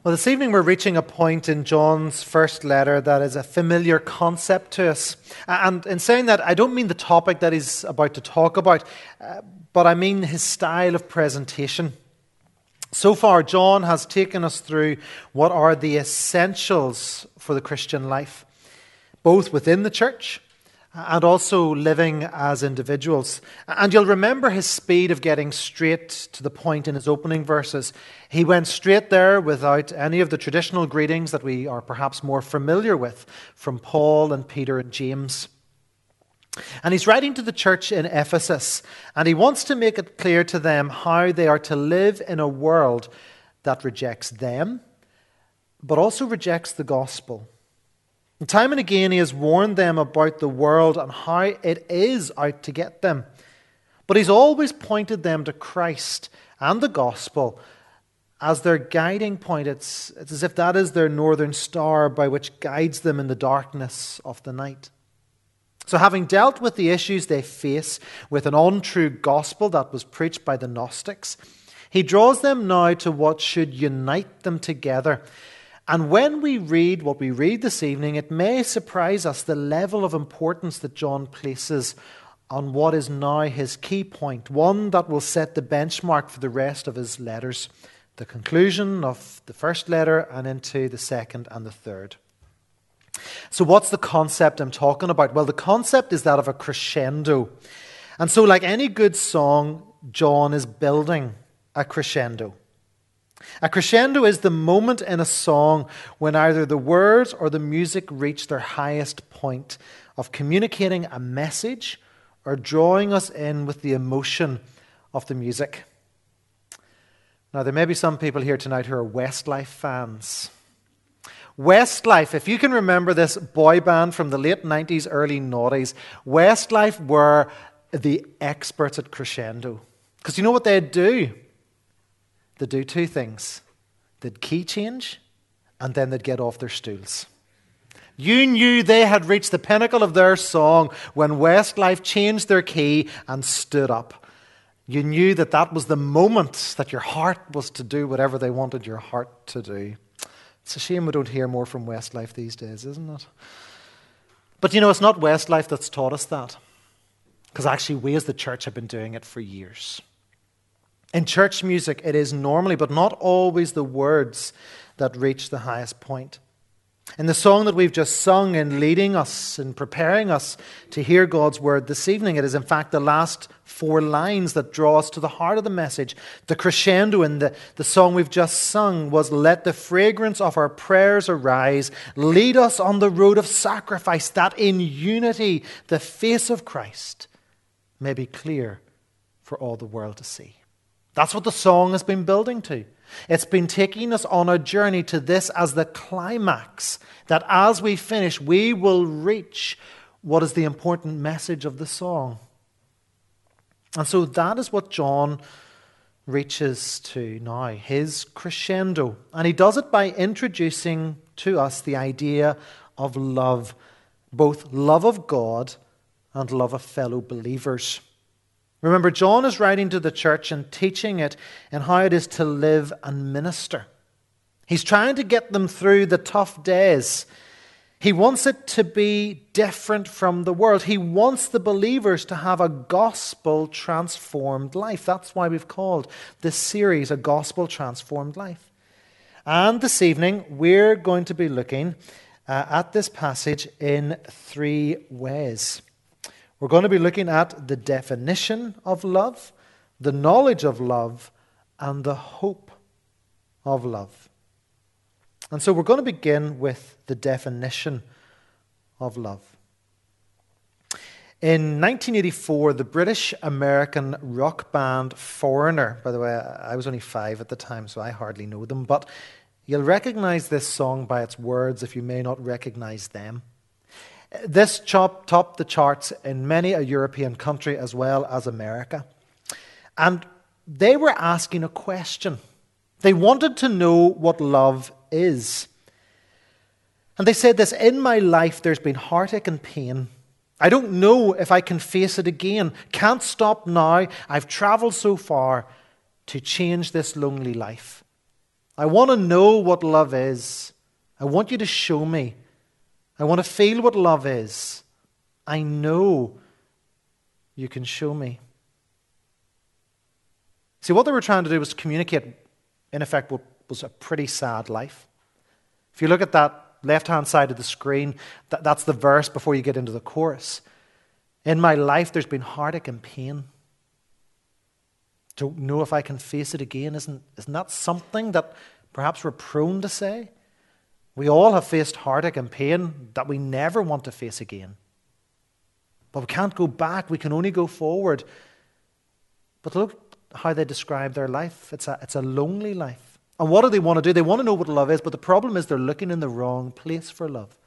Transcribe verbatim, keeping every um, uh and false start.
Well, this evening we're reaching a point in John's first letter that is a familiar concept to us. And in saying that, I don't mean the topic that he's about to talk about, uh, but I mean his style of presentation. So far, John has taken us through what are the essentials for the Christian life, both within the church and also living as individuals. And you'll remember his speed of getting straight to the point in his opening verses. He went straight there without any of the traditional greetings that we are perhaps more familiar with from Paul and Peter and James. And he's writing to the church in Ephesus, and he wants to make it clear to them how they are to live in a world that rejects them, but also rejects the gospel. And time and again, he has warned them about the world and how it is out to get them. But he's always pointed them to Christ and the gospel as their guiding point. It's, it's as if that is their northern star by which guides them in the darkness of the night. So having dealt with the issues they face with an untrue gospel that was preached by the Gnostics, he draws them now to what should unite them together. And when we read what we read this evening, it may surprise us the level of importance that John places on what is now his key point, one that will set the benchmark for the rest of his letters, the conclusion of the first letter and into the second and the third. So what's the concept I'm talking about? Well, the concept is that of a crescendo. And so like any good song, John is building a crescendo. A crescendo is the moment in a song when either the words or the music reach their highest point of communicating a message or drawing us in with the emotion of the music. Now, there may be some people here tonight who are Westlife fans. Westlife, if you can remember this boy band from the late nineties, early noughties, Westlife were the experts at crescendo. Because you know what they'd do? They'd do two things. They'd key change, and then they'd get off their stools. You knew they had reached the pinnacle of their song when Westlife changed their key and stood up. You knew that that was the moment that your heart was to do whatever they wanted your heart to do. It's a shame we don't hear more from Westlife these days, isn't it? But you know, it's not Westlife that's taught us that. Because actually we as the church have been doing it for years. In church music, it is normally, but not always, the words that reach the highest point. In the song that we've just sung in leading us and preparing us to hear God's word this evening, it is in fact the last four lines that draw us to the heart of the message. The crescendo in the, the song we've just sung was, "Let the fragrance of our prayers arise, lead us on the road of sacrifice, that in unity the face of Christ may be clear for all the world to see." That's what the song has been building to. It's been taking us on a journey to this as the climax, that as we finish, we will reach what is the important message of the song. And so that is what John reaches to now, his crescendo. And he does it by introducing to us the idea of love, both love of God and love of fellow believers. Remember, John is writing to the church and teaching it and how it is to live and minister. He's trying to get them through the tough days. He wants it to be different from the world. He wants the believers to have a gospel-transformed life. That's why we've called this series A Gospel-Transformed Life. And this evening, we're going to be looking uh, at this passage in three ways. We're going to be looking at the definition of love, the knowledge of love, and the hope of love. And so we're going to begin with the definition of love. In nineteen eighty-four, the British-American rock band Foreigner, by the way, I was only five at the time, so I hardly know them, but you'll recognize this song by its words if you may not recognize them. This chop topped the charts in many a European country as well as America. And they were asking a question. They wanted to know what love is. And they said this: "In my life there's been heartache and pain. I don't know if I can face it again. Can't stop now. I've traveled so far to change this lonely life. I want to know what love is. I want you to show me. I want to feel what love is. I know you can show me. See, what they were trying to do was communicate, in effect, what was a pretty sad life. If you look at that left-hand side of the screen, that, that's the verse before you get into the chorus. In my life, there's been heartache and pain. Don't know if I can face it again. Isn't, isn't that something that perhaps we're prone to say? We all have faced heartache and pain that we never want to face again. But we can't go back. We can only go forward. But look how they describe their life. It's a, it's a lonely life. And what do they want to do? They want to know what love is, but the problem is they're looking in the wrong place for love.